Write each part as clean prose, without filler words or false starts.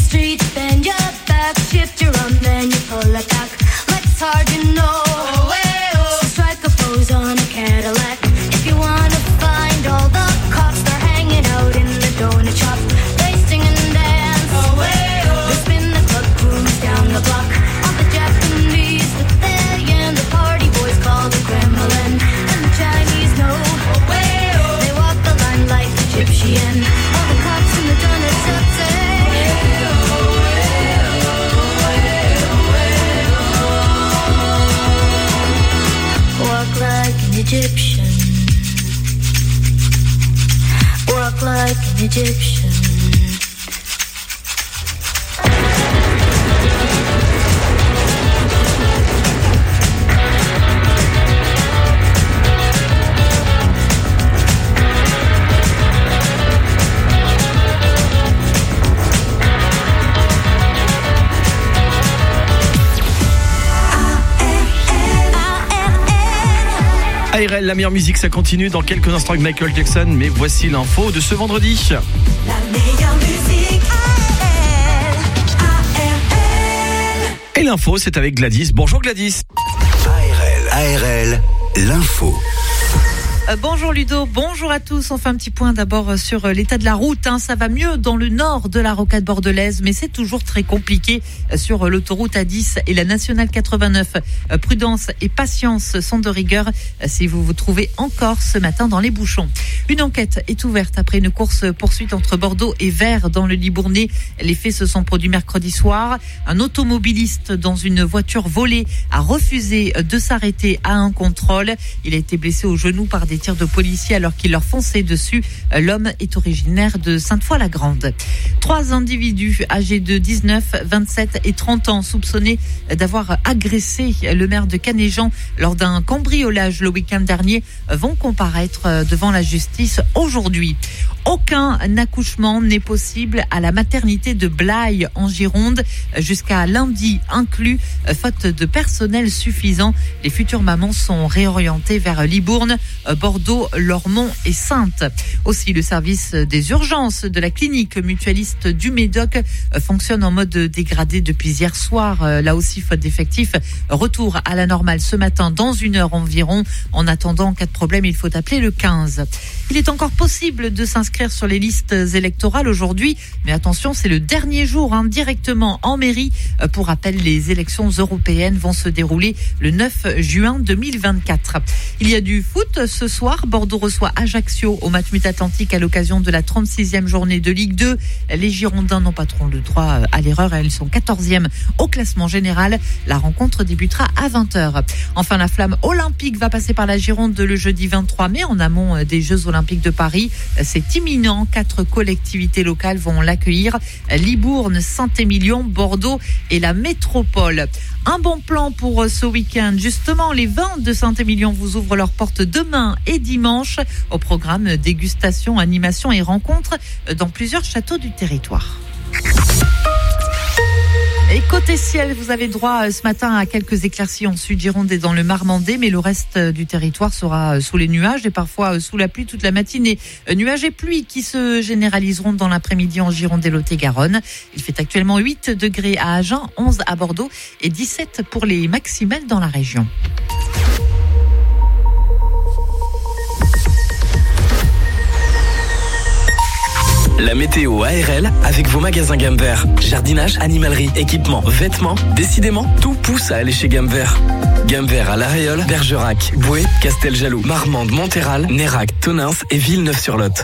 street, bend your back, shift your arm, then you pull it back. It's hard, you know. So strike a pose on a Cadillac. If you wanna find all the cops, they're hanging out in the donut shop. They sing and dance. They spin the club grooves down the block. All the Japanese with and the party boys call the Kremlin. And the Chinese know. They walk the line like Egyptian. All the cops in the donut shop say. Walk like an Egyptian. Walk like an Egyptian. ARL, la meilleure musique, ça continue dans quelques instants avec Michael Jackson, mais voici l'info de ce vendredi. La meilleure musique, ARL. Et l'info, c'est avec Gladys. Bonjour Gladys. ARL, l'info. Bonjour Ludo, bonjour à tous. On fait un petit point d'abord sur l'état de la route. Ça va mieux dans le nord de la rocade bordelaise, mais c'est toujours très compliqué sur l'autoroute A10 et la nationale 89. Prudence et patience sont de rigueur si vous vous trouvez encore ce matin dans les bouchons. Une enquête est ouverte après une course-poursuite entre Bordeaux et Vers dans le Libournais. Les faits se sont produits mercredi soir. Un automobiliste dans une voiture volée a refusé de s'arrêter à un contrôle. Il a été blessé au genou par des tirs de policiers alors qu'il leur fonçait dessus. L'homme est originaire de Sainte-Foy-la-Grande. 3 individus âgés de 19, 27 et 30 ans soupçonnés d'avoir agressé le maire de Canéjan lors d'un cambriolage le week-end dernier vont comparaître devant la justice aujourd'hui. Aucun accouchement n'est possible à la maternité de Blaye en Gironde jusqu'à lundi inclus, faute de personnel suffisant. Les futures mamans sont réorientées vers Libourne, Bordeaux, Lormont et Saintes. Aussi, le service des urgences de la clinique mutualiste du Médoc fonctionne en mode dégradé depuis hier soir. Là aussi, faute d'effectifs. Retour à la normale ce matin dans 1 heure environ. En attendant, en cas de problème, il faut appeler le 15. Il est encore possible de s'inscrire sur les listes électorales aujourd'hui, mais attention, c'est le dernier jour directement en mairie. Pour rappel, les élections européennes vont se dérouler le 9 juin 2024. Il y a du foot ce soir. Bordeaux reçoit Ajaccio au Matmut Atlantique à l'occasion de la 36e journée de Ligue 2. Les Girondins n'ont pas trop le droit à l'erreur. Ils sont 14e au classement général. La rencontre débutera à 20h. Enfin, la flamme olympique va passer par la Gironde le jeudi 23 mai en amont des Jeux Olympiques de Paris. C'est imminent. 4 collectivités locales vont l'accueillir. Libourne, Saint-Émilion, Bordeaux et la métropole. Un bon plan pour ce week-end. Justement, les vins de Saint-Émilion vous ouvrent leurs portes demain et dimanche. Au programme, dégustation, animation et rencontres dans plusieurs châteaux du territoire. Et côté ciel, vous avez droit ce matin à quelques éclaircies en Sud-Gironde et dans le Marmandais, mais le reste du territoire sera sous les nuages et parfois sous la pluie toute la matinée. Nuages et pluie qui se généraliseront dans l'après-midi en Gironde et Lot-et-Garonne. Il fait actuellement 8 degrés à Agen, 11 à Bordeaux et 17 pour les maximales dans la région. La météo ARL avec vos magasins Gamme Vert. Jardinage, animalerie, équipement, vêtements. Décidément, tout pousse à aller chez Gamme Vert. Gamme Vert à La Réole, Bergerac, Boué, Casteljaloux, Marmande, Monthéral, Nérac, Tonins et Villeneuve-sur-Lot.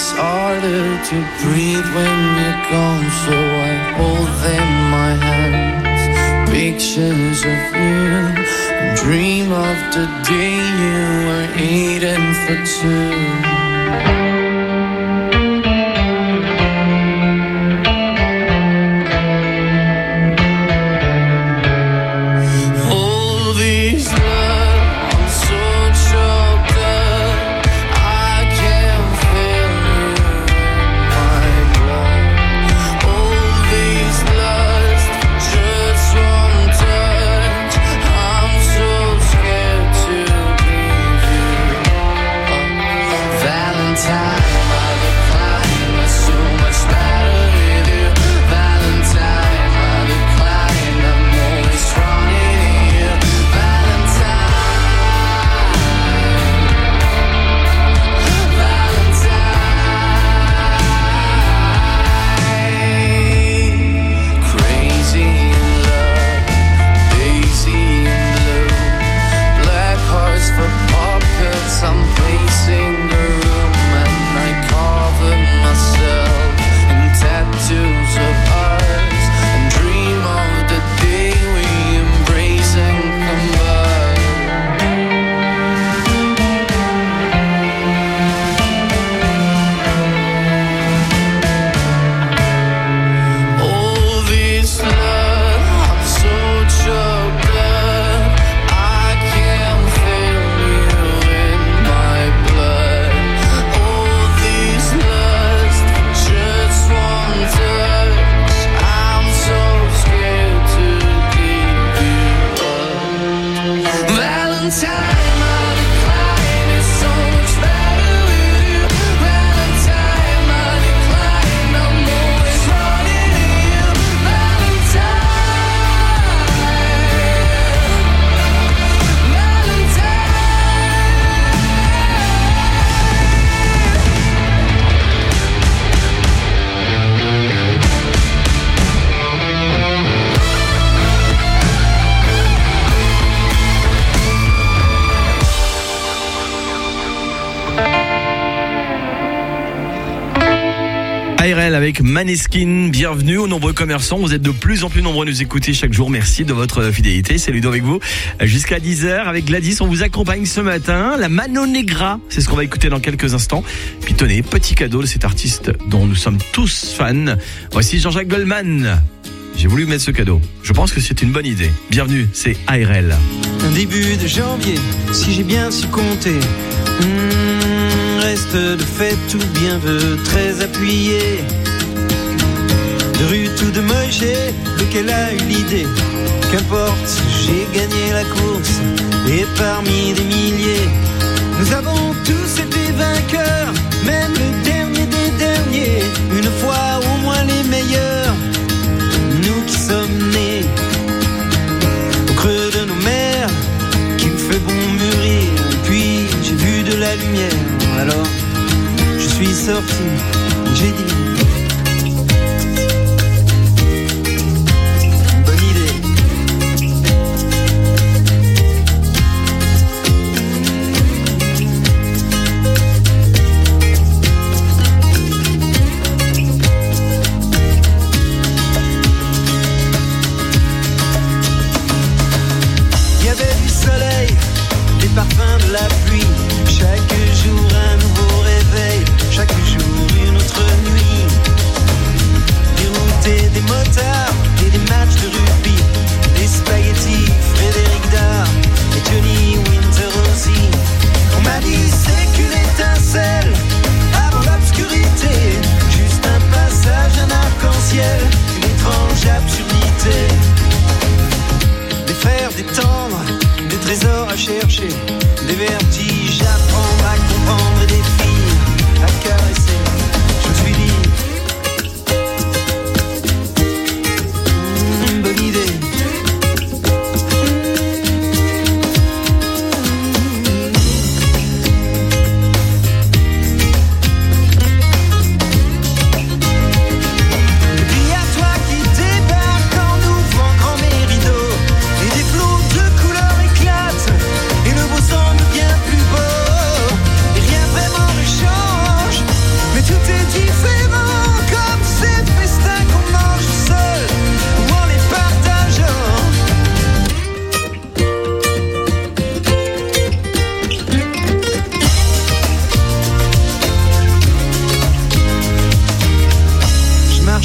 It's harder to breathe when you're gone, so I hold them in my hands. Pictures of you, and dream of the day you were eating for two. ARL avec Maneskin, bienvenue aux nombreux commerçants, vous êtes de plus en plus nombreux à nous écouter chaque jour, merci de votre fidélité, c'est Ludo avec vous, jusqu'à 10h avec Gladys, on vous accompagne ce matin, la Mano Negra, c'est ce qu'on va écouter dans quelques instants, puis tenez, petit cadeau de cet artiste dont nous sommes tous fans, voici Jean-Jacques Goldman, j'ai voulu mettre ce cadeau, je pense que c'est une bonne idée, bienvenue, c'est ARL. Un début de janvier, si j'ai bien su compter, reste de fait tout bien veut très appuyé. De Ruth ou de Moïse, lequel a eu l'idée? Qu'importe, j'ai gagné la course et parmi des milliers, nous avons tous été vainqueurs, même le dernier des derniers. Une fois au moins les meilleurs, nous qui sommes nés au creux de nos mers, qu'il fait bon mûrir. Puis j'ai vu de la lumière. Alors, je suis sorti, j'ai dit bonne idée.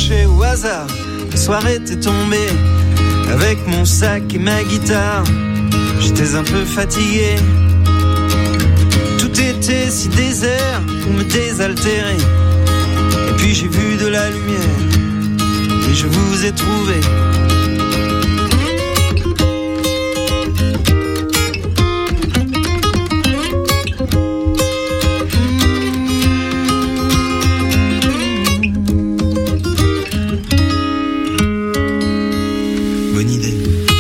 cherché au hasard, la soirée était tombée. Avec mon sac et ma guitare, j'étais un peu fatigué. Tout était si désert pour me désaltérer. Et puis j'ai vu de la lumière et je vous ai trouvé. Bonne idée.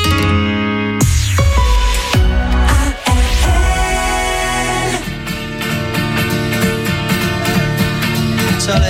Soleil.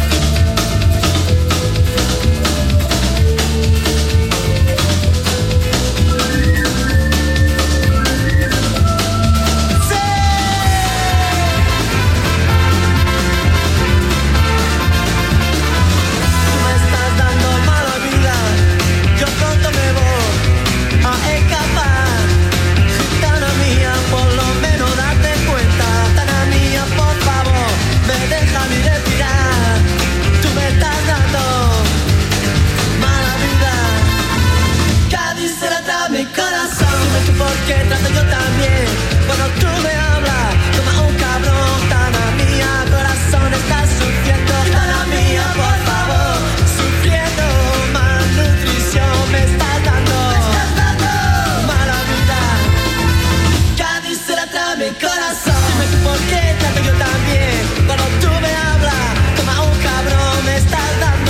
Porque trato yo también. Cuando tú me hablas, toma un cabrón. Tana mía, corazón está sufriendo. Tana mía, por favor, sufriendo. Malnutrición me estás dando. Mala vida. Cádiz se la trae mi corazón. Dime tú por qué trato yo también. Cuando tú me hablas, toma un cabrón. Me estás dando.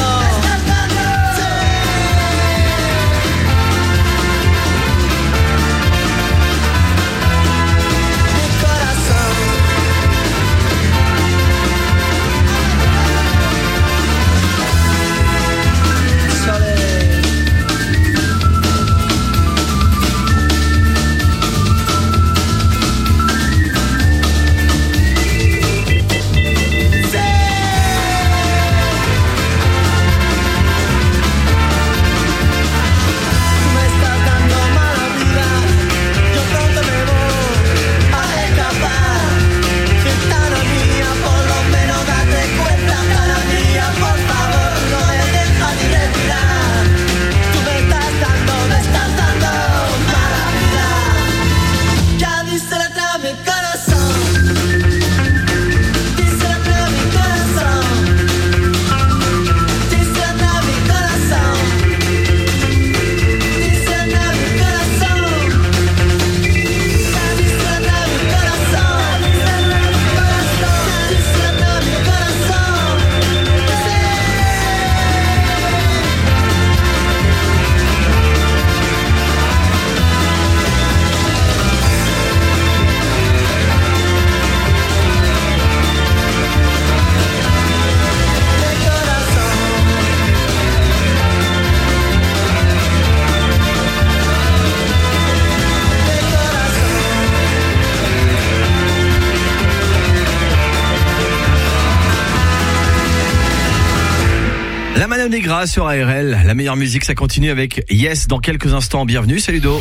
La Mano Negra sur ARL, la meilleure musique, ça continue avec Yes dans quelques instants. Bienvenue, c'est Ludo.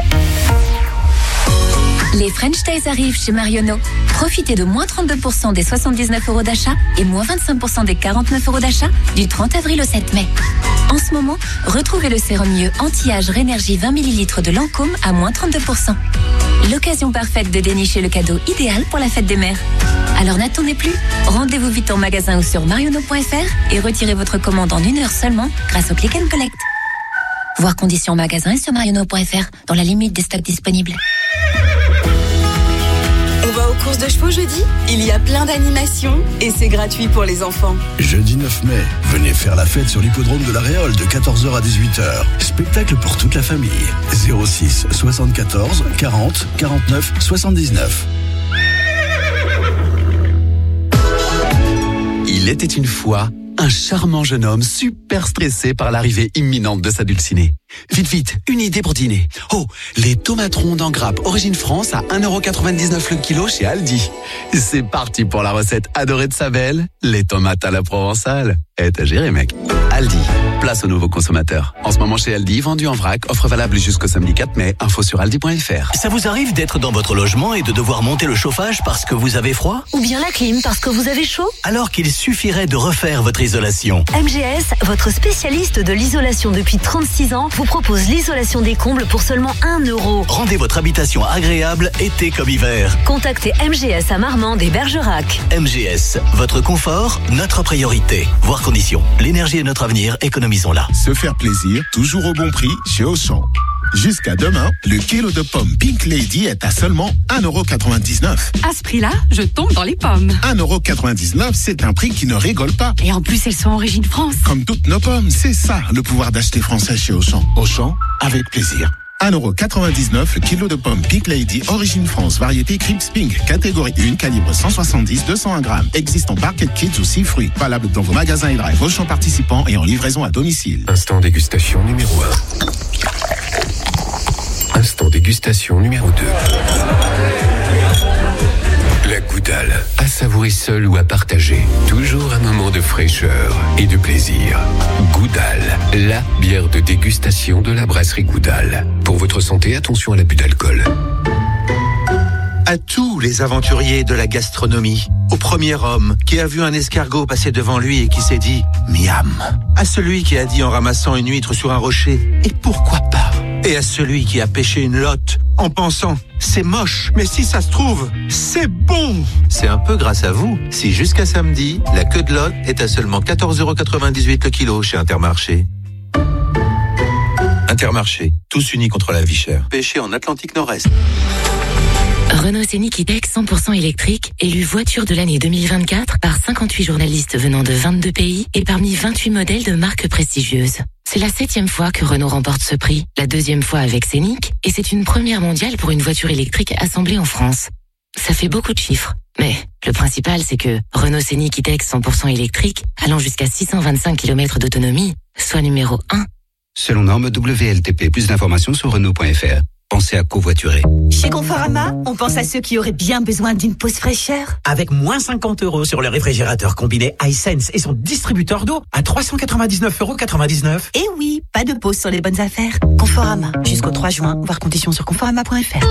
Les French Days arrivent chez Marionneau. Profitez de moins 32% des 79 € d'achat et moins 25% des 49 € d'achat du 30 avril au 7 mai. En ce moment, retrouvez le sérum mieux anti-âge Rénergie 20 ml de Lancôme à moins 32%. L'occasion parfaite de dénicher le cadeau idéal pour la fête des mères. Alors n'attendez plus, rendez-vous vite en magasin ou sur marionneau.fr et retirez votre commande en 1 heure seulement grâce au Click and Collect. Voir conditions en magasin et sur marionneau.fr dans la limite des stocks disponibles. On va aux courses de chevaux jeudi. Il y a plein d'animations et c'est gratuit pour les enfants. Jeudi 9 mai, venez faire la fête sur l'hippodrome de la Réole de 14h à 18h. Spectacle pour toute la famille. 06 74 40 49 79. Il était une fois un charmant jeune homme super stressé par l'arrivée imminente de sa dulcinée. Vite, vite, une idée pour dîner. Oh, les tomates rondes en grappe origine France à 1,99 € le kilo chez Aldi. C'est parti pour la recette adorée de sa belle, les tomates à la provençale. Et à gérer, mec. Aldi. Place aux nouveaux consommateurs. En ce moment chez Aldi, vendu en vrac, offre valable jusqu'au samedi 4 mai. Info sur aldi.fr. Ça vous arrive d'être dans votre logement et de devoir monter le chauffage parce que vous avez froid? Ou bien la clim parce que vous avez chaud? Alors qu'il suffirait de refaire votre isolation. MGS, votre spécialiste de l'isolation depuis 36 ans, vous propose l'isolation des combles pour seulement 1 €. Rendez votre habitation agréable, été comme hiver. Contactez MGS à Marmande et Bergerac. MGS, votre confort, notre priorité. Voir conditions. L'énergie est notre avenir, économisons-la. Se faire plaisir, toujours au bon prix chez Auchan. Jusqu'à demain, le kilo de pommes Pink Lady est à seulement 1,99 €. À ce prix-là, je tombe dans les pommes. 1,99 €, c'est un prix qui ne rigole pas. Et en plus, elles sont origine France. Comme toutes nos pommes, c'est ça le pouvoir d'acheter français chez Auchan. Auchan, avec plaisir. 1,99 € le kilo de pommes Pink Lady, origine France, variété Crips Pink, catégorie 1, calibre 170-201 grammes. Existe en Barquet Kids ou 6 fruits. Valable dans vos magasins et drive Auchan participants et en livraison à domicile. Instant dégustation numéro 1. Instant dégustation numéro 2. La Goudale, à savourer seul ou à partager. Toujours un moment de fraîcheur et de plaisir. Goudale, la bière de dégustation de la brasserie Goudale. Pour votre santé, attention à l'abus d'alcool. À tous les aventuriers de la gastronomie, au premier homme qui a vu un escargot passer devant lui et qui s'est dit « miam », à celui qui a dit en ramassant une huître sur un rocher « et pourquoi pas », et à celui qui a pêché une lotte en pensant « c'est moche, mais si ça se trouve, c'est bon ». C'est un peu grâce à vous si jusqu'à samedi, la queue de lotte est à seulement 14,98 € le kilo chez Intermarché. Intermarché, tous unis contre la vie chère. Pêché en Atlantique Nord-Est. Renault Scénic E-Tech 100% électrique, élu voiture de l'année 2024 par 58 journalistes venant de 22 pays et parmi 28 modèles de marques prestigieuses. C'est la 7e fois que Renault remporte ce prix, la 2e fois avec Scénic, et c'est une première mondiale pour une voiture électrique assemblée en France. Ça fait beaucoup de chiffres, mais le principal c'est que Renault Scénic E-Tech 100% électrique, allant jusqu'à 625 km d'autonomie, soit numéro 1. Selon norme WLTP, plus d'informations sur Renault.fr. Pensez à covoiturer. Chez Conforama, on pense à ceux qui auraient bien besoin d'une pause fraîcheur. Avec moins 50 € sur le réfrigérateur combiné iSense et son distributeur d'eau à 399,99 €. Et oui, pas de pause sur les bonnes affaires. Conforama, jusqu'au 3 juin, voir conditions sur conforama.fr.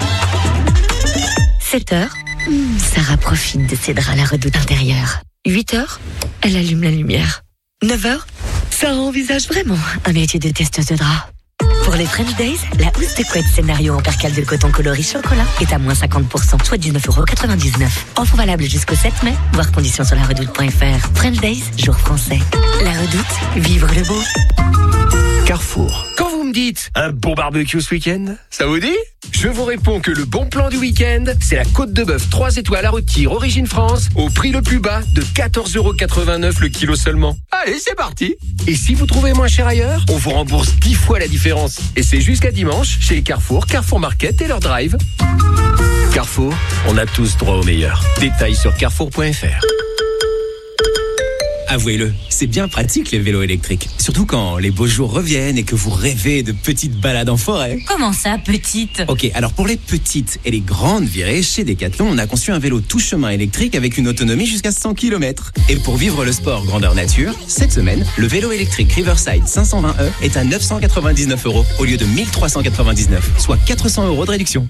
7h, Sarah profite de ses draps à la redoute intérieure. 8h, elle allume la lumière. 9h, Sarah envisage vraiment un métier de testeuse de draps. Pour les French Days, la housse de couette scénario en percale de coton coloris chocolat est à moins 50%, soit 19,99 €. Offre valable jusqu'au 7 mai, voir conditions sur laredoute.fr. French Days, jour français. La Redoute, vivre le beau. Carrefour. Quand vous me dites un bon barbecue ce week-end, ça vous dit? Je vous réponds que le bon plan du week-end, c'est la côte de bœuf 3 étoiles à rôtir origine France au prix le plus bas de 14,89 € le kilo seulement. Allez, c'est parti. Et si vous trouvez moins cher ailleurs, on vous rembourse 10 fois la différence. Et c'est jusqu'à dimanche chez Carrefour, Carrefour Market et leur drive. Carrefour, on a tous droit au meilleur. Détails sur carrefour.fr. Avouez-le, c'est bien pratique les vélos électriques. Surtout quand les beaux jours reviennent et que vous rêvez de petites balades en forêt. Comment ça, petite? Ok, alors pour les petites et les grandes virées, chez Decathlon, on a conçu un vélo tout chemin électrique avec une autonomie jusqu'à 100 km. Et pour vivre le sport grandeur nature, cette semaine, le vélo électrique Riverside 520e est à 999 € au lieu de 1399, soit 400 € de réduction.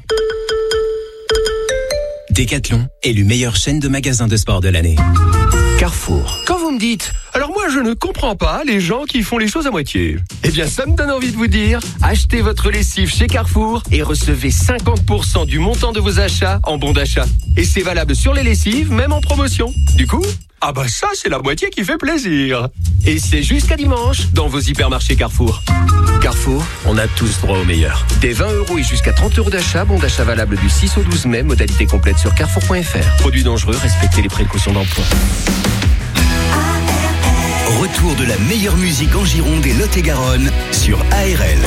Decathlon, élu meilleure chaîne de magasins de sport de l'année. Carrefour. Quand vous me dites, alors moi je ne comprends pas les gens qui font les choses à moitié. Eh bien ça me donne envie de vous dire, achetez votre lessive chez Carrefour et recevez 50% du montant de vos achats en bon d'achat. Et c'est valable sur les lessives, même en promotion. Du coup, ah bah ça c'est la moitié qui fait plaisir. Et c'est jusqu'à dimanche dans vos hypermarchés Carrefour. Carrefour, on a tous droit au meilleur. Des 20 € et jusqu'à 30 € d'achat, bon d'achat valable du 6 au 12 mai, modalité complète sur carrefour.fr. Produits dangereux, respectez les précautions d'emploi. Retour de la meilleure musique en Gironde et Lot-et-Garonne sur ARL.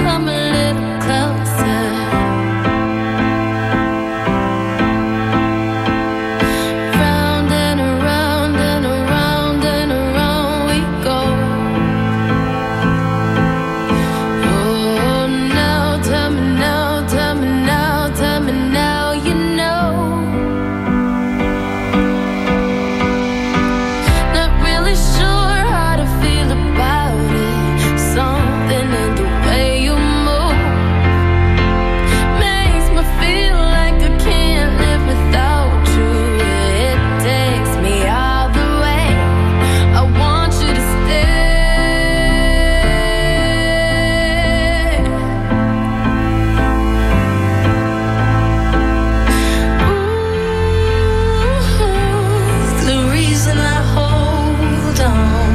come a little closer. Round and around and around and around we go. Oh, now tell me now, tell me now, tell me now, you know. Not really sure how to feel about it. Something in the way you move makes me feel like I can't live without you. It takes me all the way. I want you to stay. Ooh, the reason I hold on.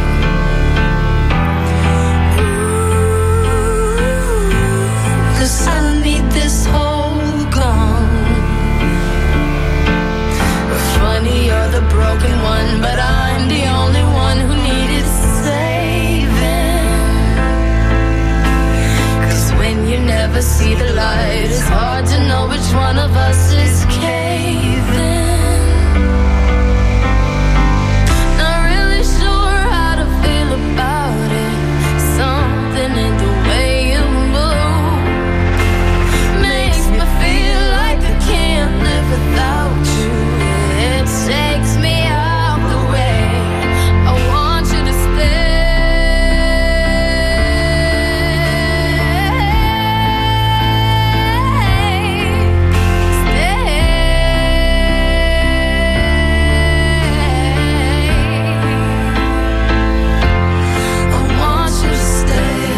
'Cause I need this whole gone. Funny, you're the broken one, but I'm the only one who needed saving. 'Cause when you never see the light, it's hard to know which one of us is caving. Not really sure how to feel about it. Something in the way you move makes me feel like I can't live without you. It takes me out the way. I want you to stay. I want you to stay.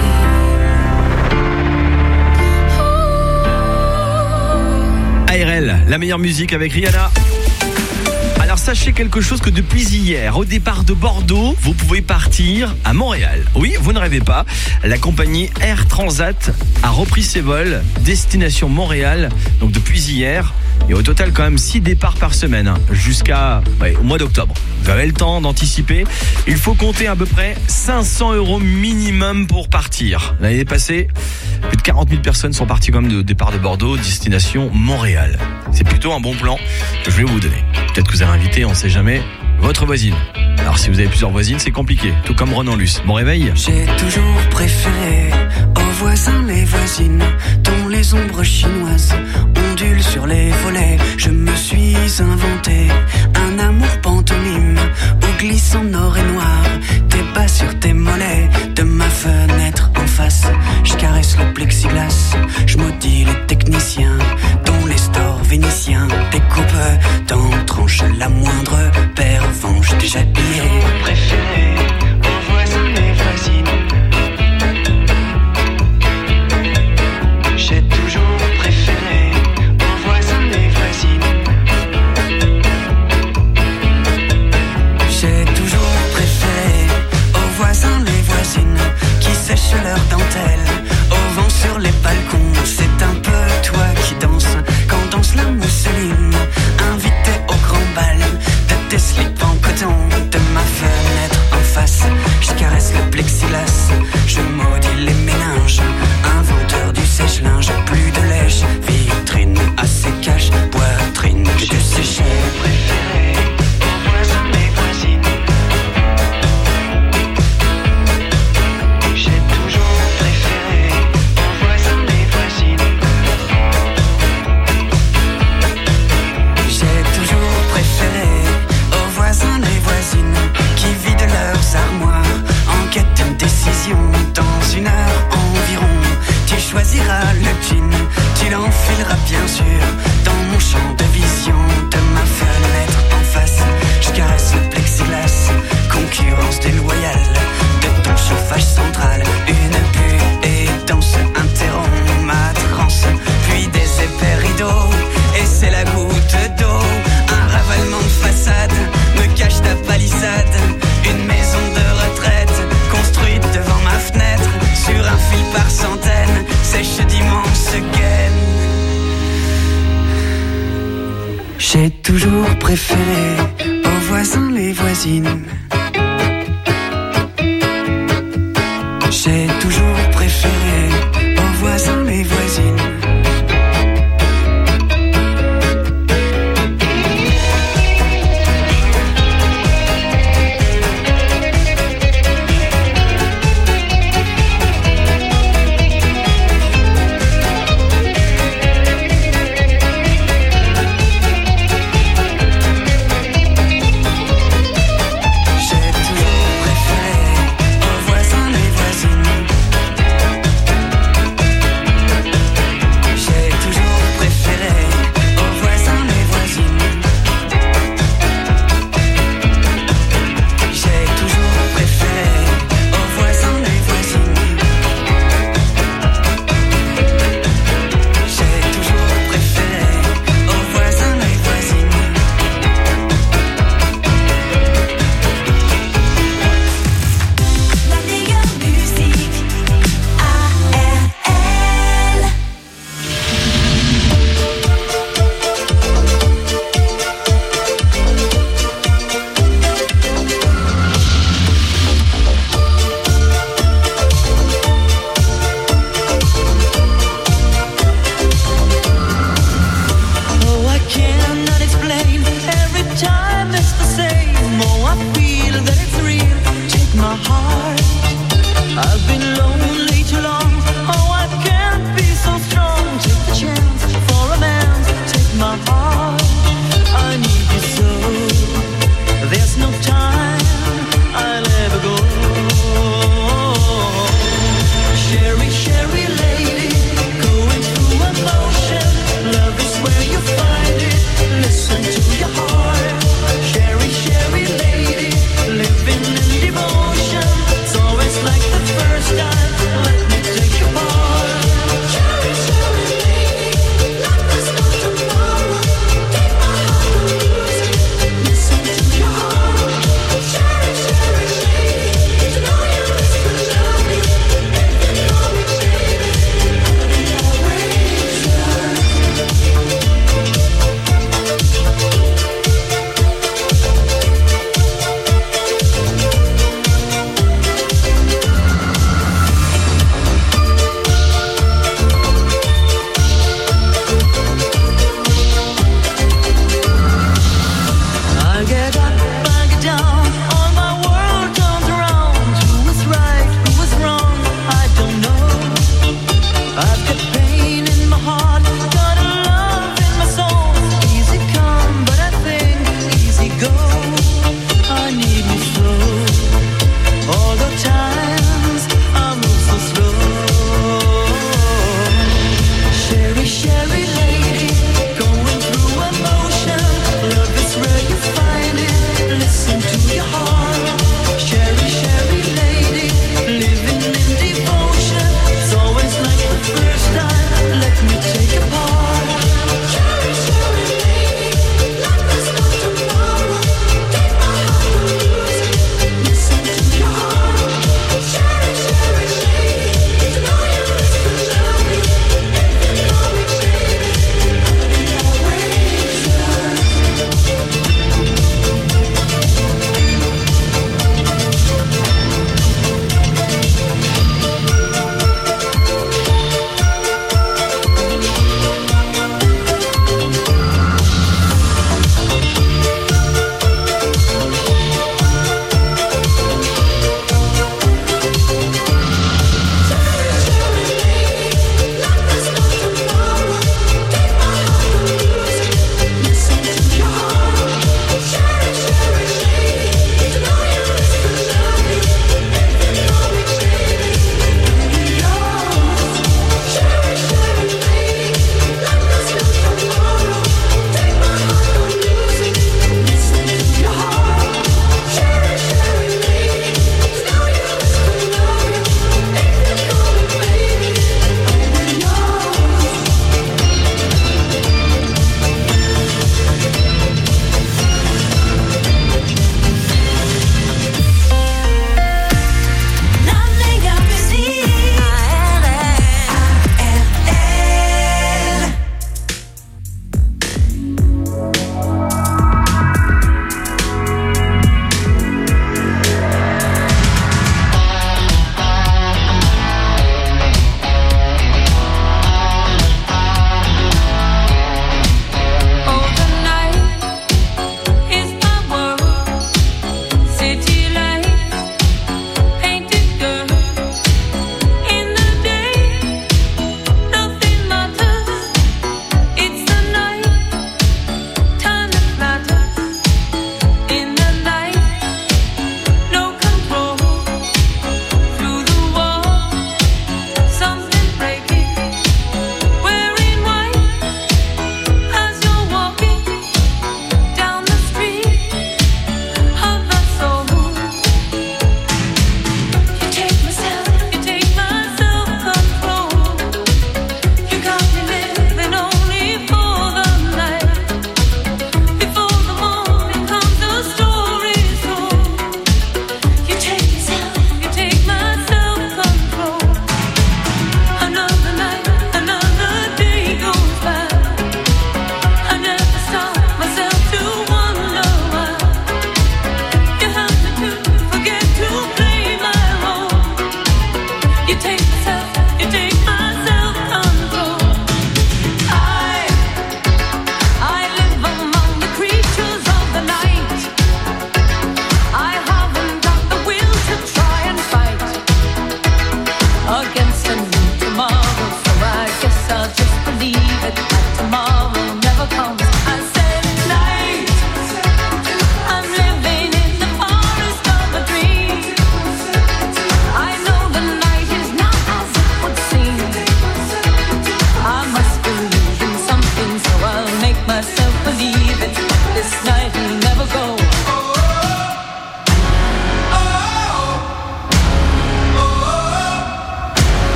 ARL, la meilleure musique avec Rihanna. Alors sachez quelque chose, que depuis hier, au départ de Bordeaux, vous pouvez partir à Montréal. Oui, vous ne rêvez pas, la compagnie Air Transat a repris ses vols destination Montréal, donc depuis hier. Et au total quand même 6 départs par semaine, jusqu'à au mois d'octobre. Vous avez le temps d'anticiper. Il faut compter à peu près 500 € minimum pour partir. L'année passée, plus de 40 000 personnes sont parties quand même de départ de Bordeaux, destination Montréal. C'est plutôt un bon plan que je vais vous donner. Peut-être que vous avez invité, on ne sait jamais, votre voisine. Alors si vous avez plusieurs voisines, c'est compliqué. Tout comme Renan Luce. Bon réveil. J'ai toujours préféré aux voisins les voisines, dont les ombres chinoises ondulent sur les volets. Je me suis inventé un amour pantomime où glissent en or et noir tes bas sur tes mollets. De ma fenêtre en face, je caresse le plexiglas. Je maudis les techniciens dont les stores vénitiens découpent dans tranches la moindre pervenche déjà pliée. Préféré aux voisins les voisines. J'ai toujours préféré aux voisins les voisines. J'ai toujours préféré aux voisins les voisines qui sèchent leurs dentelles au vent sur les balcons. C'est un peu toi qui danse quand danse la mousseline. Invité au grand bal de tes slips en coton. De ma fenêtre en face, je caresse le plexiglas. Je maudis les méninges, inventeur du sèche-linge. Plus de lèche, vitrine à sécage, poitrine que de sécher. Préféré aux voisins les voisines. J'ai toujours préféré aux voisins les voisines. J'ai toujours préféré aux voisins les voisines qui vident leurs armoires en quête d'une décision. Dans une heure environ, tu choisiras le jean, tu l'enfileras bien sûr dans mon champ de vision. De ma fenêtre en face, je caresse le plexiglas. Concurrence déloyale de ton chauffage central. Une buée danse interrompt ma transe, puis des épais rideaux, et c'est la goutte d'eau. Un ravalement de façade me cache ta palissade. Une maison de retraite construite devant ma fenêtre, sur un fil par centaines, sèche d'immenses gaines. J'ai toujours préféré aux voisins les voisines. J'ai toujours préféré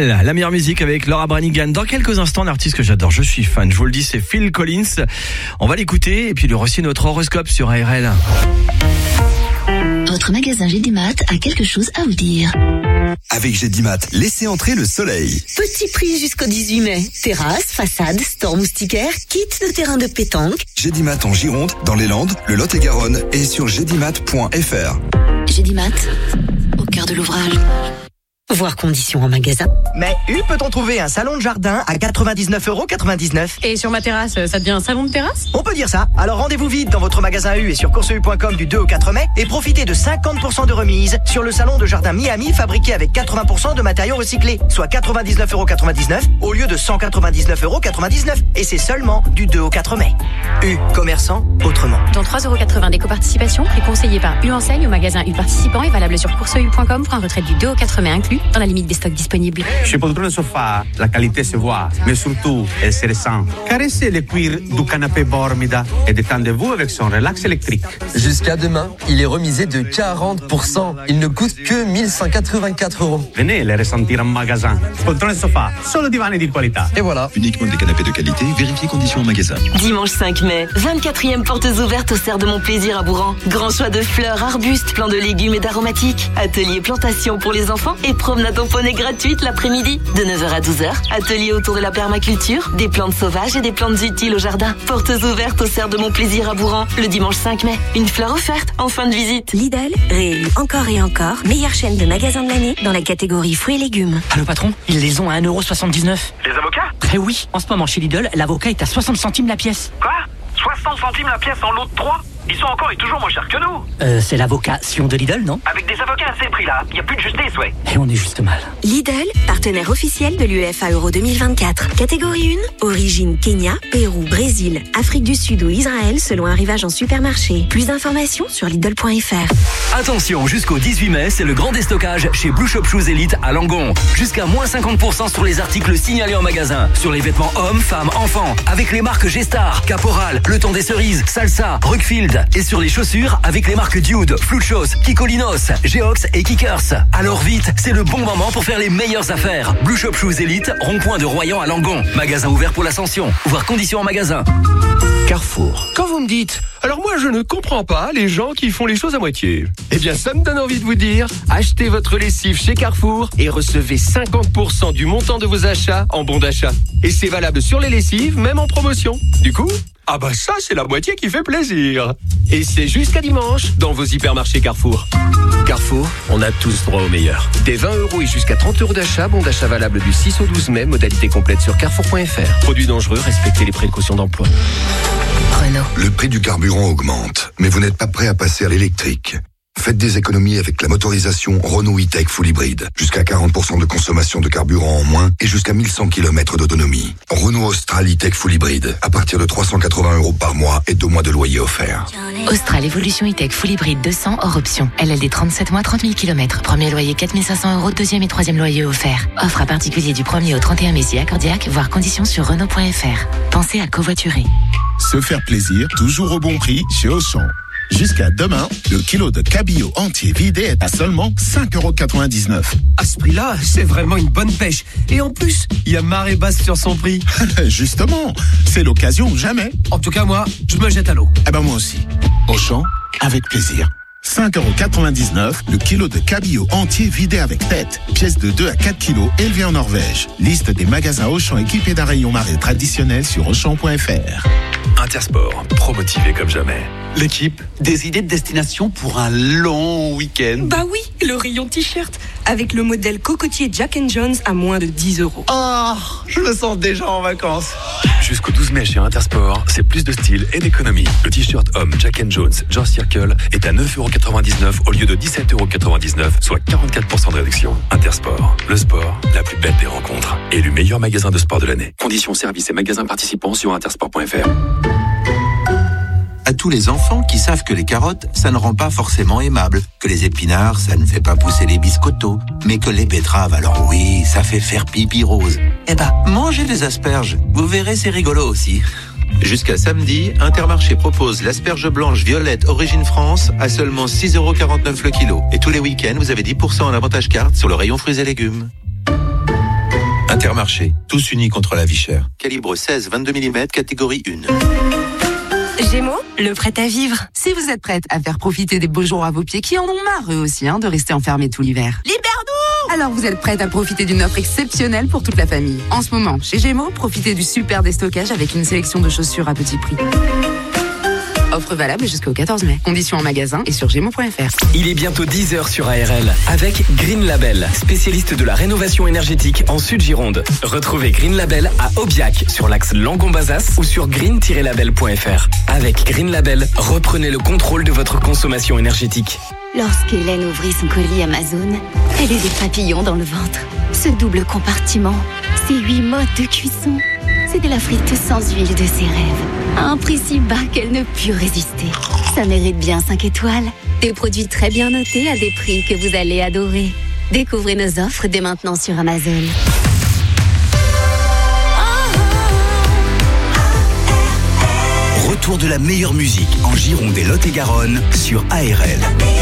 RL, la meilleure musique avec Laura Branigan. Dans quelques instants, un artiste que j'adore, je suis fan, je vous le dis, c'est Phil Collins. On va l'écouter et puis lui reçu notre horoscope sur ARL. Votre magasin Gédimat a quelque chose à vous dire. Avec Gédimat, laissez entrer le soleil. Petit prix jusqu'au 18 mai. Terrasse, façade, store moustiquaire, kit de terrain de pétanque. Gédimat en Gironde, dans les Landes, le Lot-et-Garonne et sur gédimat.fr. Gédimat, au cœur de l'ouvrage. Voir conditions en magasin. Mais où peut-on trouver un salon de jardin à 99,99 €? Et sur ma terrasse, ça devient un salon de terrasse? On peut dire ça. Alors rendez-vous vite dans votre magasin U et sur courseu.com du 2 au 4 mai et profitez de 50% de remise sur le salon de jardin Miami fabriqué avec 80% de matériaux recyclés, soit 99,99 € au lieu de 199,99 €. Et c'est seulement du 2 au 4 mai. U, commerçant autrement. Dans 3,80 € d'éco-participation, prix conseillé par U Enseigne au magasin U participant et valable sur courseu.com pour un retrait du 2 au 4 mai inclus, dans la limite des stocks disponibles. Chez Poltron Sofa, la qualité se voit, mais surtout, elle se ressent. Caressez le cuir du canapé Bormida et détendez-vous avec son relax électrique. Jusqu'à demain, il est remisé de 40%. Il ne coûte que 1184 €. Venez les ressentir en magasin. Poltron Sofa, solo divani di qualità. Et voilà. Uniquement des canapés de qualité, vérifiez conditions en magasin. Dimanche 5 mai, 24e portes ouvertes au Serre de Mon Plaisir à Bourran. Grand choix de fleurs, arbustes, plein de légumes et d'aromatiques. Atelier plantation pour les enfants et promenade en poney gratuite l'après-midi. De 9h à 12h, atelier autour de la permaculture, des plantes sauvages et des plantes utiles au jardin. Portes ouvertes au Serre de Mon Plaisir à Bourran, le dimanche 5 mai. Une fleur offerte en fin de visite. Lidl, réélu encore et encore, meilleure chaîne de magasins de l'année dans la catégorie fruits et légumes. Allô patron, ils les ont à 1,79 €. Les avocats? Eh oui, en ce moment chez Lidl, l'avocat est à 60 centimes la pièce. Quoi? 60 centimes la pièce en lot de 3? Ils sont encore et toujours moins chers que nous. C'est l'avocat Sion de Lidl, non? Avec des avocats à ces prix-là, il n'y a plus de justesse, ouais. Et on est juste mal. Lidl, partenaire officiel de l'UEFA Euro 2024. Catégorie 1, origine Kenya, Pérou, Brésil, Afrique du Sud ou Israël selon arrivage en supermarché. Plus d'informations sur Lidl.fr. Attention, jusqu'au 18 mai, c'est le grand déstockage chez Blue Shop Shoes Elite à Langon. Jusqu'à moins 50% sur les articles signalés en magasin. Sur les vêtements hommes, femmes, enfants. Avec les marques G-Star, Caporal, Le Temps des Cerises, Salsa, Rockfield. Et sur les chaussures, avec les marques Dude, Fluchos, Kikolinos, Geox et Kickers. Alors vite, c'est le bon moment pour faire les meilleures affaires. Blue Shop Shoes Elite, rond-point de Royan à Langon. Magasin ouvert pour l'Ascension. Voir conditions en magasin. Carrefour. Quand vous me dites, alors moi je ne comprends pas les gens qui font les choses à moitié. Eh bien ça me donne envie de vous dire, achetez votre lessive chez Carrefour et recevez 50% du montant de vos achats en bon d'achat. Et c'est valable sur les lessives, même en promotion. Du coup, ah bah ça c'est la moitié qui fait plaisir. Et c'est jusqu'à dimanche dans vos hypermarchés Carrefour. Carrefour, on a tous droit au meilleur. Des 20 € et jusqu'à 30 € d'achat, bon d'achat valable du 6 au 12 mai, modalité complète sur carrefour.fr. Produits dangereux, respectez les précautions d'emploi. Renault. Le prix du carburant augmente, mais vous n'êtes pas prêt à passer à l'électrique. Faites des économies avec la motorisation Renault E-Tech Full Hybrid. Jusqu'à 40% de consommation de carburant en moins et jusqu'à 1100 km d'autonomie. Renault Austral E-Tech Full Hybrid. À partir de 380 € par mois et 2 mois de loyer offert. Austral Evolution E-Tech Full Hybrid 200 hors option. LLD 37 mois, 30 000 km. Premier loyer 4 500 €, deuxième et troisième loyer offert. Offre à particulier du 1er au 31 mai si accordiaque, voire conditions sur Renault.fr. Pensez à covoiturer. Se faire plaisir, toujours au bon prix chez Auchan. Jusqu'à demain, le kilo de cabillaud entier vidé est à seulement 5,99 €. À ce prix-là, c'est vraiment une bonne pêche. Et en plus, il y a marée basse sur son prix. Justement, c'est l'occasion ou jamais. En tout cas, moi, je me jette à l'eau. Eh ben moi aussi. Auchan, avec plaisir. 5,99 € le kilo de cabillaud entier vidé avec tête. Pièce de 2 à 4 kilos élevée en Norvège. Liste des magasins Auchan équipés d'un rayon marée traditionnel sur Auchan.fr. Intersport, promotivé comme jamais. L'équipe, des idées de destination pour un long week-end. Bah oui, le rayon t-shirt, avec le modèle cocotier Jack & Jones à moins de 10 €. Oh, je me sens déjà en vacances. Jusqu'au 12 mai chez Intersport, c'est plus de style et d'économie. Le t-shirt homme Jack & Jones George Circle est à 9,99 € au lieu de 17,99 €, soit 44% de réduction. Intersport, le sport, la plus belle des rencontres. Élu meilleur magasin de sport de l'année. Conditions, services et magasins participants sur intersport.fr. À tous les enfants qui savent que les carottes, ça ne rend pas forcément aimable, que les épinards, ça ne fait pas pousser les biscottos, mais que les betteraves, alors oui, ça fait faire pipi rose. Eh ben, mangez des asperges, vous verrez, c'est rigolo aussi. Jusqu'à samedi, Intermarché propose l'asperge blanche violette Origine France à seulement 6,49 € le kilo. Et tous les week-ends, vous avez 10% en avantage carte sur le rayon fruits et légumes. Intermarché, tous unis contre la vie chère. Calibre 16, 22 mm, catégorie 1. Gémeaux, le prêt à vivre. Si vous êtes prête à faire profiter des beaux jours à vos pieds qui en ont marre eux aussi de rester enfermés tout l'hiver. Libère-nous! Alors vous êtes prête à profiter d'une offre exceptionnelle pour toute la famille. En ce moment, chez Gémeaux, profitez du super déstockage avec une sélection de chaussures à petit prix. Offre valable jusqu'au 14 mai. Conditions en magasin et sur gémeaux.fr. Il est bientôt 10h sur ARL avec Green Label, spécialiste de la rénovation énergétique en Sud-Gironde. Retrouvez Green Label à Aubiac sur l'axe Langon-Bazas ou sur green-label.fr. Avec Green Label, reprenez le contrôle de votre consommation énergétique. Lorsqu'Hélène ouvrit son colis Amazon, elle eut des papillons dans le ventre. Ce double compartiment, ces 8 modes de cuisson, c'était la frite sans huile de ses rêves. À un prix si bas qu'elle ne put résister. Ça mérite bien 5 étoiles. Des produits très bien notés à des prix que vous allez adorer. Découvrez nos offres dès maintenant sur Amazon. Retour de la meilleure musique en Gironde et Lot-et-Garonne sur ARL.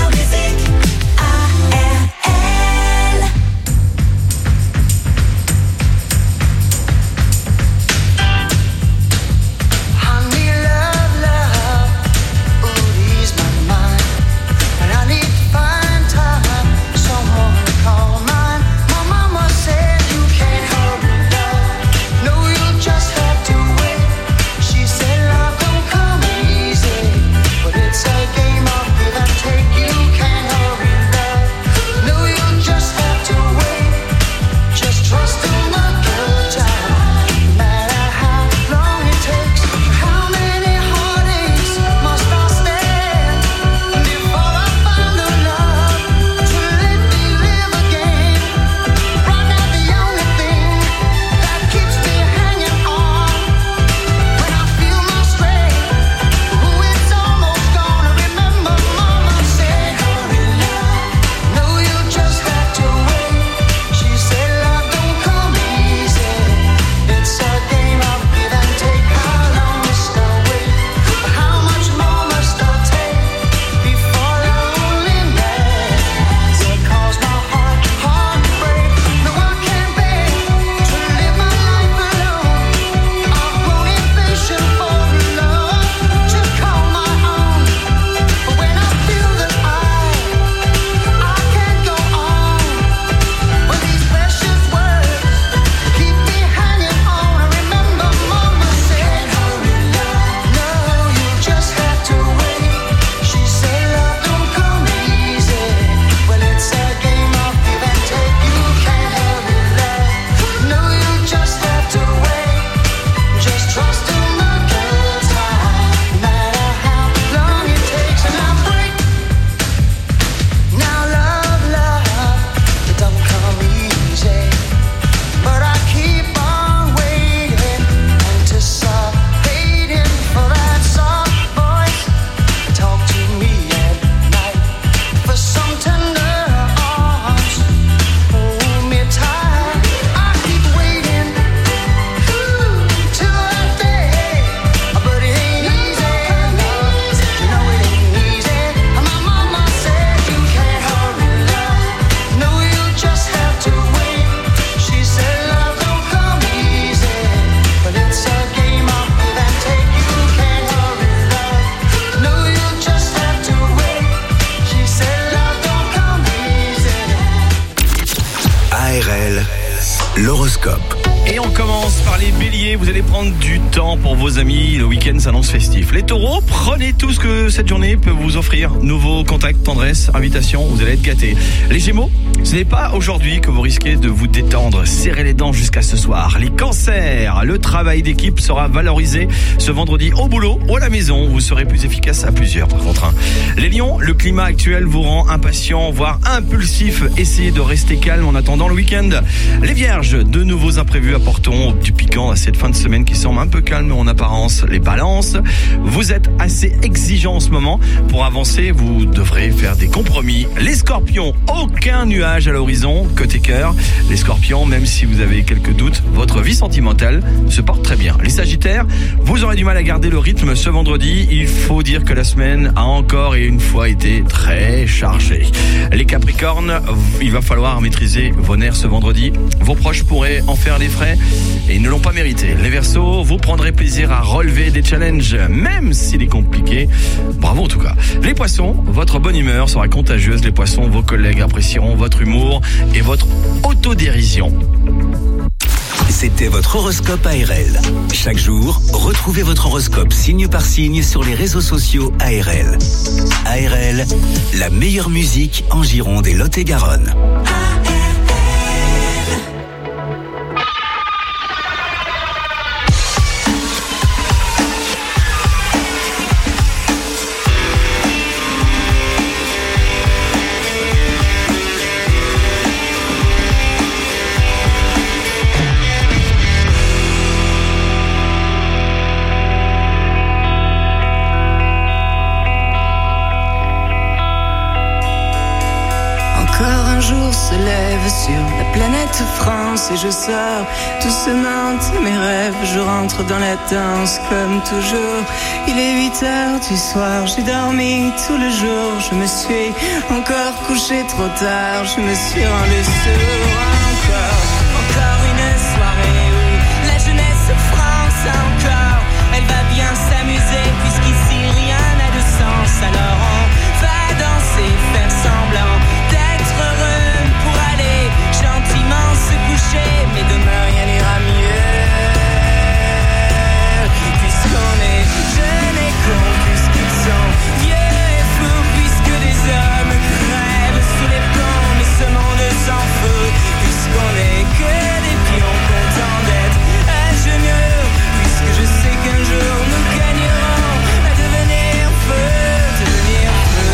L'horoscope. Et on commence par les béliers, vous allez prendre du temps pour vos amis, le week-end s'annonce festif. Les taureaux, prenez tout ce que cette journée peut vous offrir. Nouveaux contacts, tendresse, invitations, vous allez être gâtés. Les gémeaux, ce n'est pas aujourd'hui que vous risquez de vous détendre, serrez les dents jusqu'à ce soir. Les cancers, le travail d'équipe sera valorisé ce vendredi au boulot ou à la maison, vous serez plus efficace à plusieurs par contre. Les lions, le climat actuel vous rend impatient, voire impulsif, essayez de rester calme en attendant le week-end. Les vierges, de nouveaux imprévus prévu. Apportons du piquant à cette fin de semaine qui semble un peu calme en apparence. Les balances, vous êtes assez exigeants en ce moment. Pour avancer, vous devrez faire des compromis. Les scorpions, aucun nuage à l'horizon, côté cœur. Les scorpions, même si vous avez quelques doutes, votre vie sentimentale se porte très bien. Les sagittaires, vous aurez du mal à garder le rythme ce vendredi. Il faut dire que la semaine a encore et une fois été très chargée. Les capricornes, il va falloir maîtriser vos nerfs ce vendredi. Vos proches pourraient en faire les frais et ils ne l'ont pas mérité. Les Verseaux, vous prendrez plaisir à relever des challenges, même s'il est compliqué. Bravo en tout cas. Les Poissons, votre bonne humeur sera contagieuse. Les Poissons, vos collègues apprécieront votre humour et votre autodérision. C'était votre horoscope ARL. Chaque jour, retrouvez votre horoscope signe par signe sur les réseaux sociaux ARL. ARL, la meilleure musique en Gironde et Lot-et-Garonne. Se lève sur la planète France et je sors doucement de mes rêves. Je rentre dans la danse comme toujours. Il est 8h du soir, j'ai dormi tout le jour. Je me suis encore couché trop tard. Je me suis rendu sourd encore une soirée où la jeunesse France encore. Elle va bien s'amuser puisqu'ici rien n'a de sens. Alors on va danser, faire semblant d'être heureux. Gentiment se coucher, mais demain rien n'ira mieux. Puisqu'on est jeunes et cons, puisqu'ils sont vieux et fous, puisque des hommes crèvent sous les ponts, mais ce monde s'en fout. Puisqu'on est que des pions contents d'être à genoux, puisque je sais qu'un jour nous gagnerons à devenir feu, devenir feu.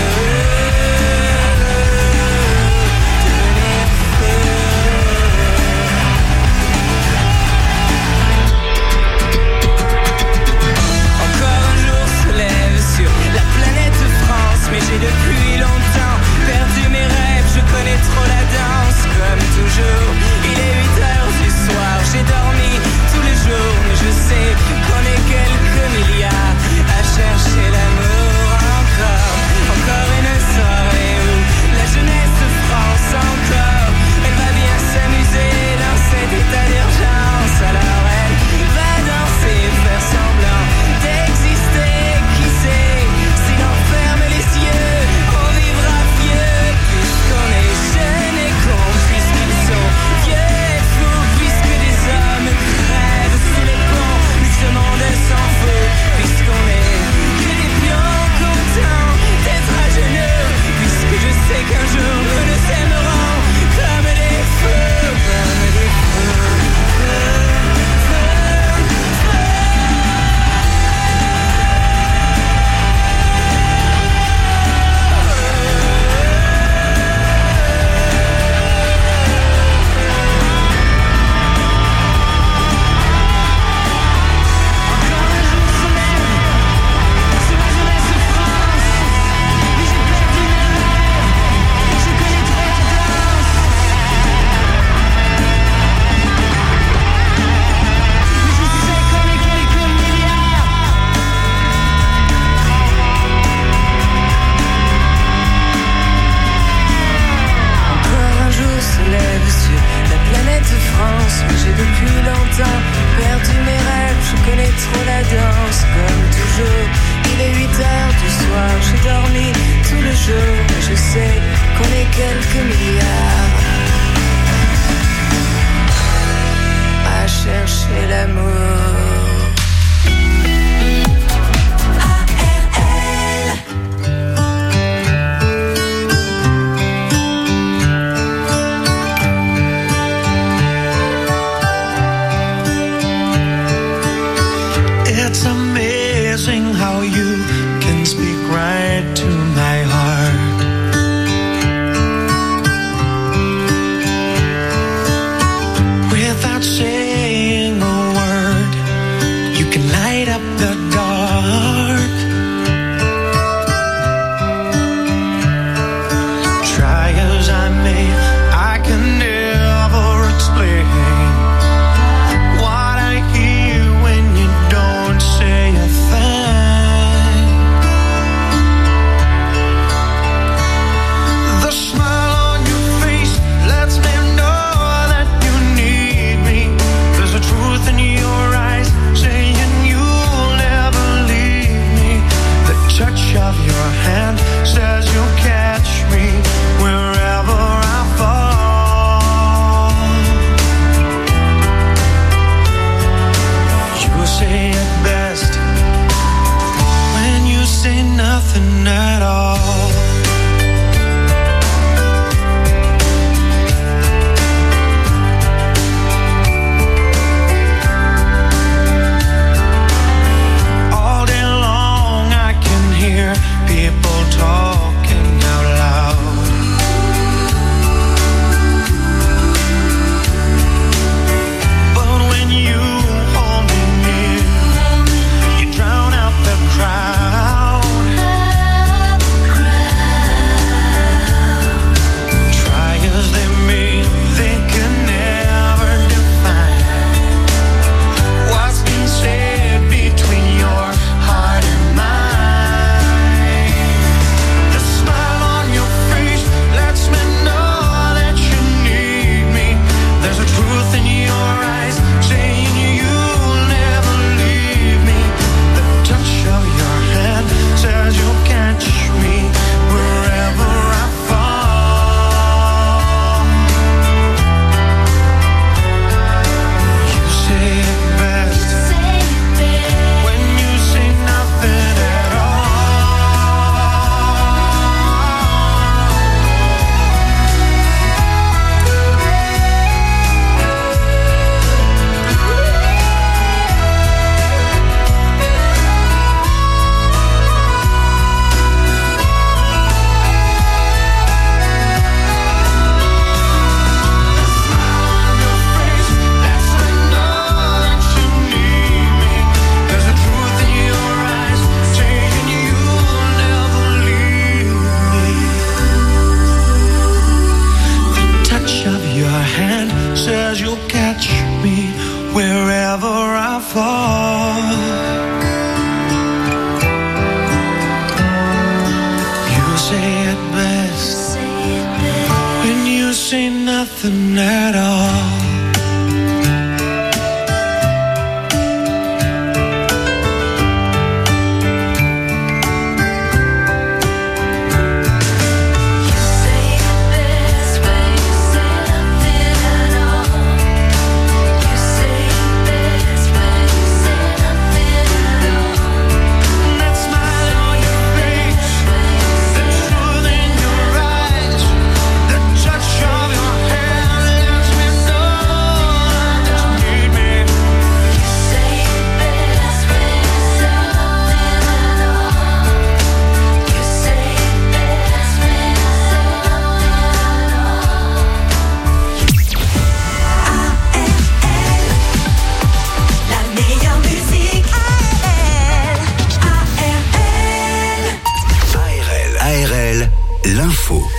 Mais j'ai depuis longtemps perdu mes rêves. Je connais trop la danse comme toujours. Il est 8h du soir, j'ai dormi tous les jours. Mais je sais qu'on est quelques milliards à chercher l'amour. Encore une soirée où la jeunesse France encore. Elle va bien s'amuser dans cet état d'urgence. Alors elle va danser, faire semblant d'exister. Qui sait si l'on ferme les yeux, on vivra vieux. Puisqu'on est jeunes et cons, puisqu'ils sont vieux et fous, puisque des hommes crèvent sous les ponts, mais ce monde s'en fout. Puisqu'on est que des pions contents d'être à genoux, puisque je sais qu'un jour nous nous aimerons comme des feux, comme des feux. wherever I fall. You say it best when you say nothing at all.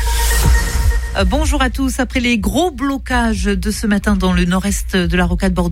Bonjour à tous. Après les gros blocages de ce matin dans le nord-est de la rocade Bordeaux,